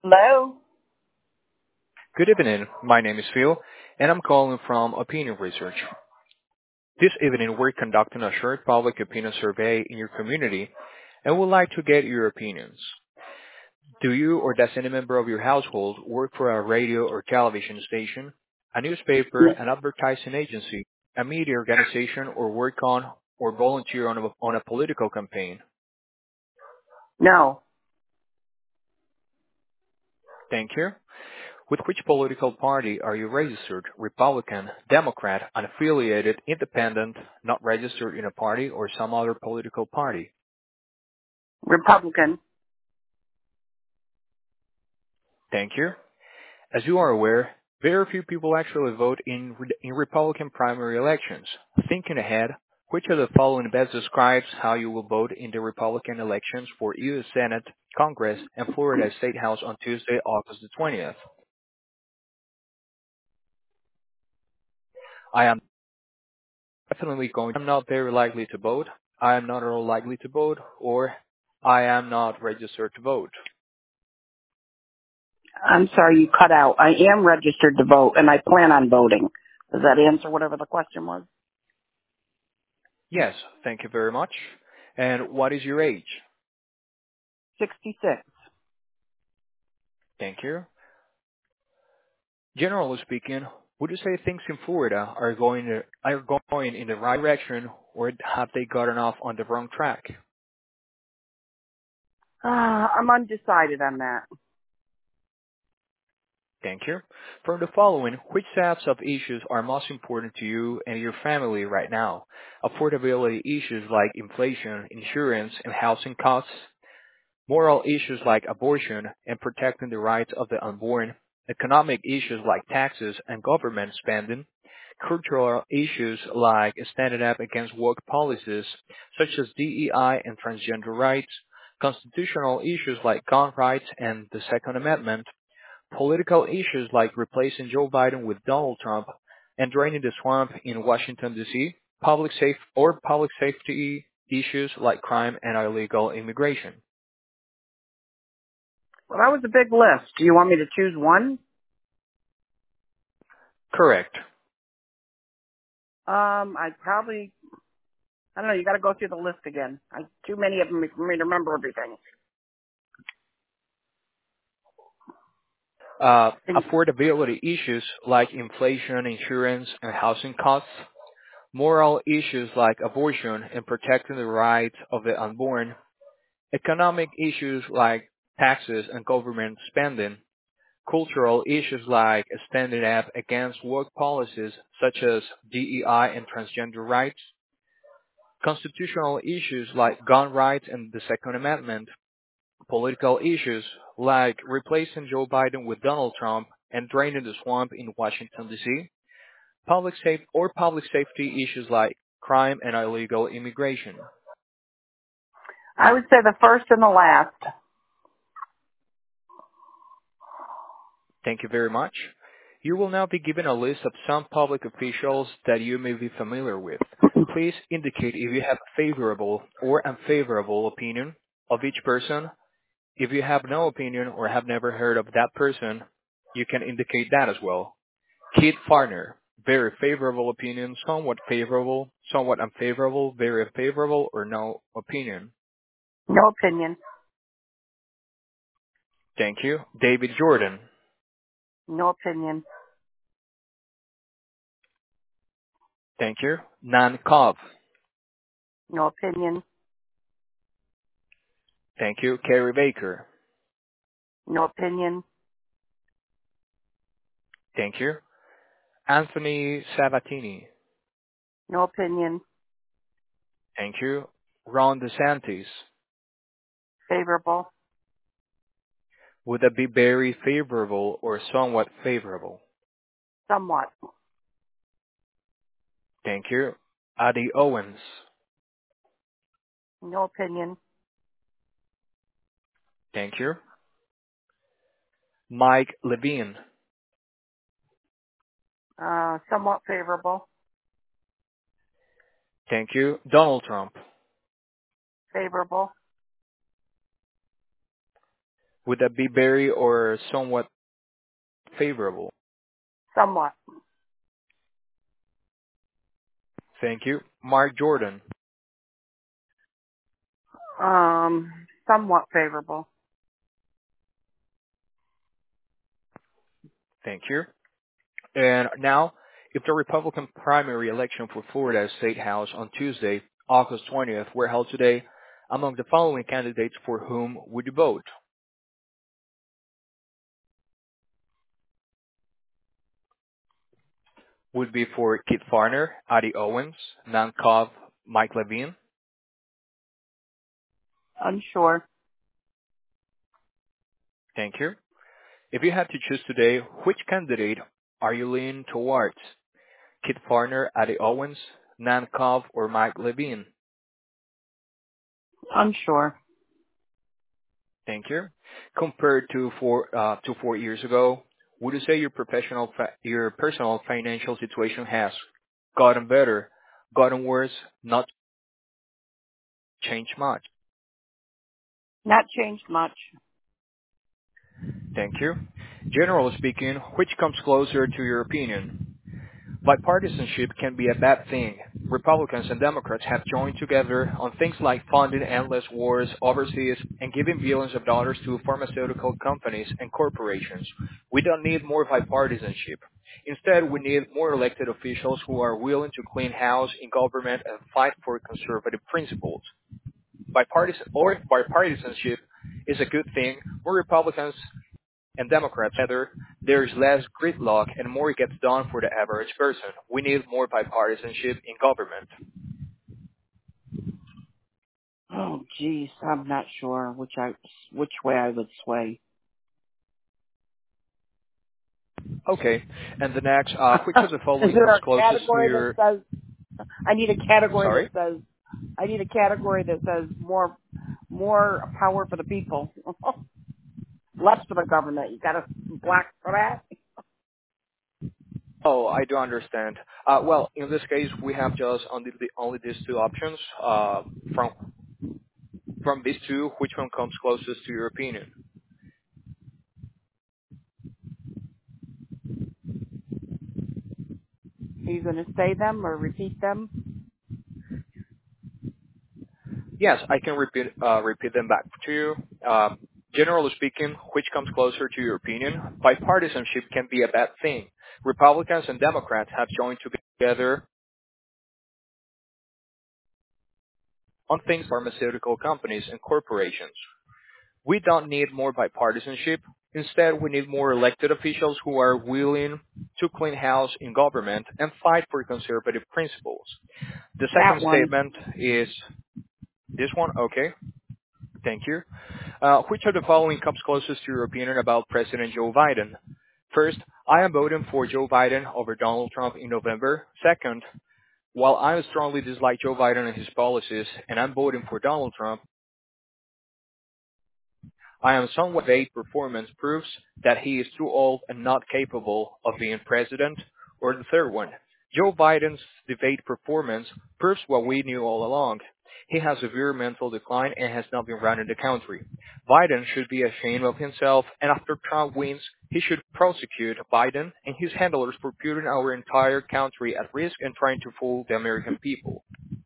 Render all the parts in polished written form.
Hello? Good evening. My name is Phil, and I'm calling from Opinion Research. This evening, we're conducting a short public opinion survey in your community and would like to get your opinions. Do you or does any member of your household work for a radio or television station, a newspaper, an advertising agency, a media organization, or work on or volunteer on a political campaign? No. Thank you. With which political party are you registered? Republican, Democrat, unaffiliated, independent, not registered in a party, or some other political party? Republican. Thank you. As you are aware, very few people actually vote in Republican primary elections. Thinking ahead, which of the following best describes how you will vote in the Republican elections for U.S. Senate, Congress, and Florida State House on Tuesday, August the 20th? I am I'm not very likely to vote, I am not at all likely to vote, or I am not registered to vote. I'm sorry you cut out. I am registered to vote and I plan on voting. Does that answer whatever the question was? Yes, thank you very much. And what is your age? 66. Thank you. Generally speaking, would you say things in Florida are going in the right direction, or have they gotten off on the wrong track? I'm undecided on that. Thank you. From the following, which sets of issues are most important to you and your family right now? Affordability issues like inflation, insurance, and housing costs, moral issues like abortion and protecting the rights of the unborn, economic issues like taxes and government spending, cultural issues like standing up against woke policies such as DEI and transgender rights, constitutional issues like gun rights and the Second Amendment, political issues like replacing Joe Biden with Donald Trump and draining the swamp in Washington, D.C., public safety issues like crime and illegal immigration. Well, that was a big list. Do you want me to choose one? Correct. I don't know, you gotta go through the list again. Too many of them for me to remember everything. Affordability issues like inflation, insurance, and housing costs, moral issues like abortion and protecting the rights of the unborn, economic issues like taxes and government spending, cultural issues like standing up against woke policies such as DEI and transgender rights, constitutional issues like gun rights and the Second Amendment, political issues like replacing Joe Biden with Donald Trump and draining the swamp in Washington, D.C., public safety issues like crime and illegal immigration. I would say the first and the last. Thank you very much. You will now be given a list of some public officials that you may be familiar with. Please indicate if you have a favorable or unfavorable opinion of each person. If you have no opinion or have never heard of that person, you can indicate that as well. Keith Farner, very favorable opinion, somewhat unfavorable, very unfavorable, or no opinion. No opinion. Thank you. David Jordan. No opinion. Thank you. Nan Cobb. No opinion. Thank you. Carrie Baker. No opinion. Thank you. Anthony Sabatini. No opinion. Thank you. Ron DeSantis. Favorable. Would that be very favorable or somewhat favorable? Somewhat. Thank you. Adi Owens. No opinion. Thank you. Mike Levine. Somewhat favorable. Thank you. Donald Trump. Favorable. Would that be very or somewhat favorable? Somewhat. Thank you. Mark Jordan. Somewhat favorable. Thank you. And now, if the Republican primary election for Florida State House on Tuesday, August 20th, were held today, among the following candidates, for whom would you vote? Would be for Kit Farner, Addie Owens, Nan Cobb, Mike Levine. Unsure. Thank you. If you had to choose today, which candidate are you leaning towards? Kit Farner, Addie Owens, Nan Cobb, or Mike Levine? Unsure. Thank you. Compared to 4 years ago, would you say your personal financial situation has gotten better, gotten worse, not changed much? Not changed much. Thank you. Generally speaking, which comes closer to your opinion? Bipartisanship can be a bad thing. Republicans and Democrats have joined together on things like funding endless wars overseas and giving billions of dollars to pharmaceutical companies and corporations. We don't need more bipartisanship. Instead, we need more elected officials who are willing to clean house in government and fight for conservative principles. Bipartisanship is a good thing where Republicans and Democrats together, there's less gridlock and more gets done for the average person. We need more bipartisanship in government. Oh, geez, I'm not sure which way I would sway. Okay, and the next, which of the Is following there comes a closest to category your... that says? I need a category Sorry? that says more power for the people, less for the government. You got a black for that? Oh, I do understand. Well, in this case, we have just only these two options. From these two, which one comes closest to your opinion? Are you going to say them or repeat them? Yes, I can repeat them back to you. Generally speaking, which comes closer to your opinion? Bipartisanship can be a bad thing. Republicans and Democrats have joined together on things like pharmaceutical companies and corporations. We don't need more bipartisanship. Instead, we need more elected officials who are willing to clean house in government and fight for conservative principles. The That second one. statement is this one. Okay, thank you. Which of the following comes closest to your opinion about President Joe Biden? First, I am voting for Joe Biden over Donald Trump in November. Second, while I strongly dislike Joe Biden and his policies, and I'm voting for Donald Trump, I am somewhat vague performance proves that he is too old and not capable of being president. Or the third one, Joe Biden's debate performance proves what we knew all along. He has severe mental decline and has not been running the country. Biden should be ashamed of himself, and after Trump wins, he should prosecute Biden and his handlers for putting our entire country at risk and trying to fool the American people.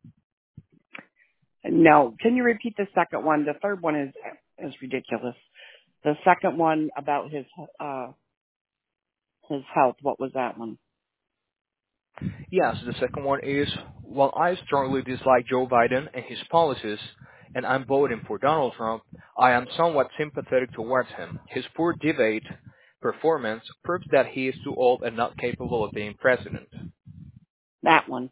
No. Can you repeat the second one? The third one is ridiculous. The second one about his health. What was that one? Yes, the second one is, while I strongly dislike Joe Biden and his policies, and I'm voting for Donald Trump, I am somewhat sympathetic towards him. His poor debate performance proves that he is too old and not capable of being president. That one.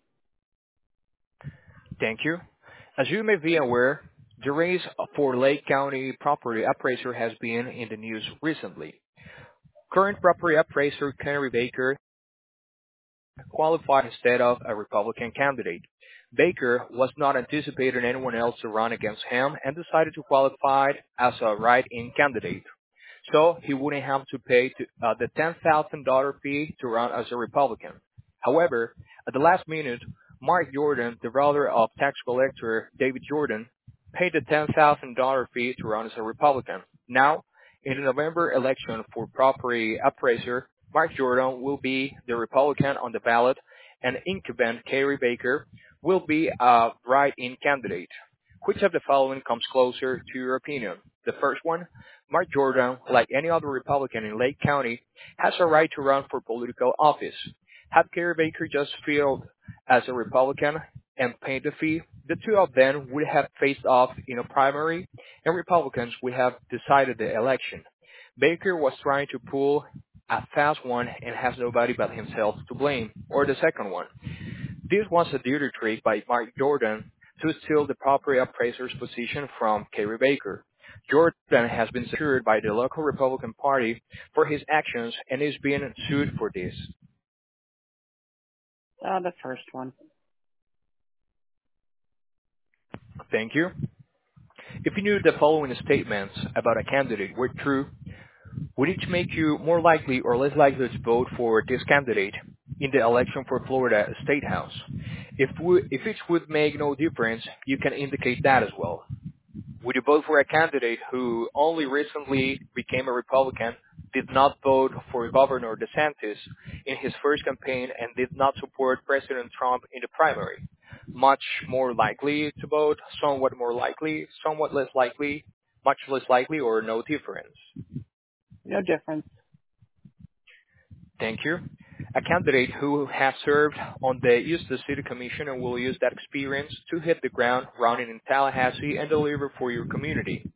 Thank you. As you may be aware, the race for Lake County property appraiser has been in the news recently. Current property appraiser Henry Baker qualified instead of a Republican candidate. Baker was not anticipating anyone else to run against him and decided to qualify as a write-in candidate. So he wouldn't have to pay the $10,000 fee to run as a Republican. However, at the last minute, Mark Jordan, the brother of tax collector David Jordan, paid the $10,000 fee to run as a Republican. Now, In the November election for property appraiser, Mark Jordan will be the Republican on the ballot, and incumbent Kerry Baker will be a write-in candidate. Which of the following comes closer to your opinion? The first one, Mark Jordan, like any other Republican in Lake County, has a right to run for political office. Had Kerry Baker just failed as a Republican and paid the fee, the two of them would have faced off in a primary, and Republicans would have decided the election. Baker was trying to pull a fast one and has nobody but himself to blame. Or the second one. This was a dirty trick by Mark Jordan to steal the property appraiser's position from Kerry Baker. Jordan has been secured by the local Republican Party for his actions and is being sued for this. The first one. Thank you. If you knew the following statements about a candidate were true, would it make you more likely or less likely to vote for this candidate in the election for Florida State House? If it would make no difference, you can indicate that as well. Would you vote for a candidate who only recently became a Republican, did not vote for Governor DeSantis in his first campaign, and did not support President Trump in the primary? Much more likely to vote, somewhat more likely, somewhat less likely, much less likely, or no difference? No difference. Thank you. A candidate who has served on the Eustis City Commission and will use that experience to hit the ground running in Tallahassee and deliver for your community.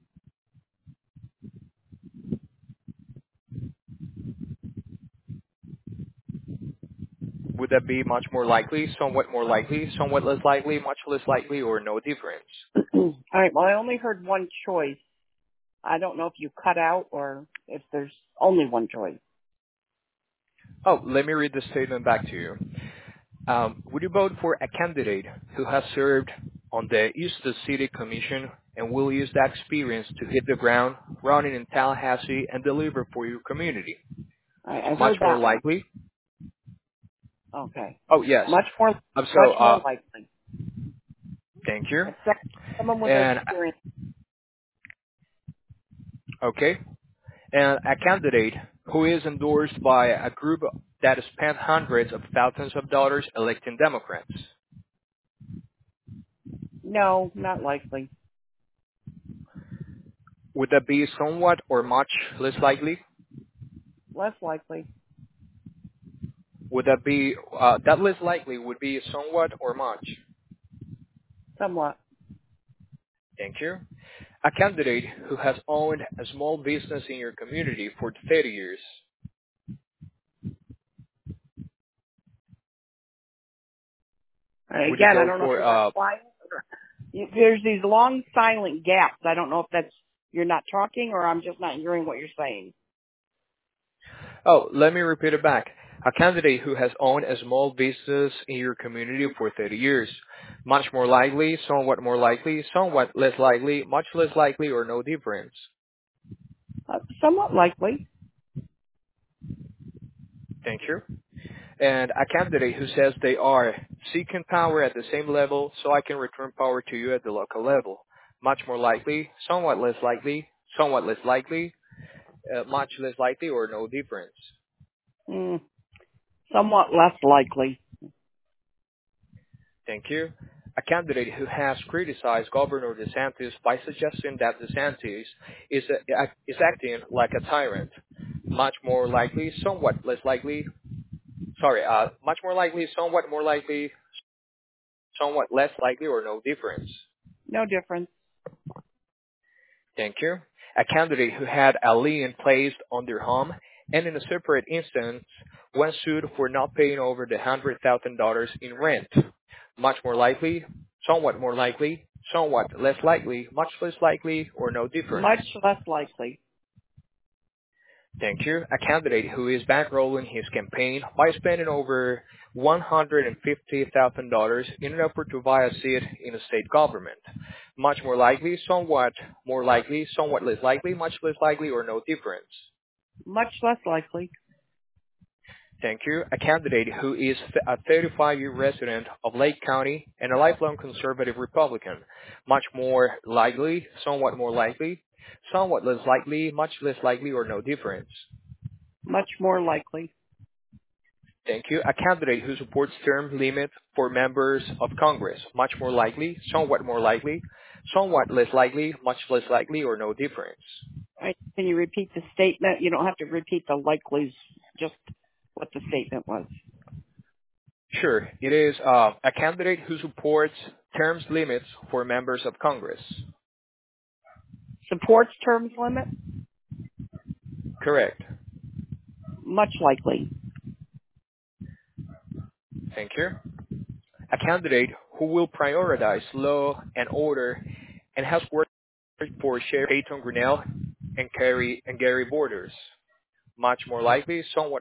Would that be much more likely, somewhat less likely, much less likely, or no difference? All right. Well, I only heard one choice. I don't know if you cut out or if there's only one choice. Oh, let me read the statement back to you. Would you vote for a candidate who has served on the Eustis City Commission and will use that experience to hit the ground running in Tallahassee and deliver for your community? I Much heard more that one. likely? Okay. Oh, yes. Much more likely. Thank you. Except someone with And, experience. okay. And a candidate who is endorsed by a group that spent hundreds of thousands of dollars electing Democrats. No, not likely. Would that be somewhat or much less likely? Less likely. Would that be, that less likely would be somewhat or much? Somewhat. Thank you. A candidate who has owned a small business in your community for 30 years. Would you Again, I vote don't know if for, you're quiet or there's these long silent gaps. I don't know if that's you're not talking or I'm just not hearing what you're saying. oh, let me repeat it back. A candidate who has owned a small business in your community for 30 years. Much more likely, somewhat more likely, somewhat less likely, much less likely, or no difference. Somewhat likely. Thank you. And a candidate who says they are seeking power at the same level so I can return power to you at the local level. Much more likely, somewhat less likely, much less likely, or no difference. Somewhat less likely. Thank you. A candidate who has criticized Governor DeSantis by suggesting that DeSantis is acting like a tyrant. Much more likely, somewhat less likely, much more likely, somewhat more likely, somewhat less likely, or no difference. No difference. Thank you. A candidate who had a lien placed on their home and in a separate instance when sued for not paying over the $100,000 in rent. Much more likely, somewhat more likely, somewhat less likely, much less likely, or no difference. Much less likely. Thank you. A candidate who is bankrolling his campaign by spending over $150,000 in an effort to buy a seat in a state government. Much more likely, somewhat less likely, much less likely, or no difference. Much less likely. Thank you. A candidate who is a 35-year resident of Lake County and a lifelong conservative Republican. Much more likely, somewhat more likely, Somewhat less likely, much less likely, or no difference. Much more likely. Thank you. A candidate who supports term limits for members of Congress. Much more likely, somewhat less likely, much less likely, or no difference. Right. Can you repeat the statement? You don't have to repeat the likelies, just what the statement was. Sure. It is a candidate who supports terms limits for members of Congress. Supports terms limit? Correct. Much likely. Thank you. A candidate who will prioritize law and order and has worked for Sheriff Peyton Grinnell and Gary Borders. Much more likely, somewhat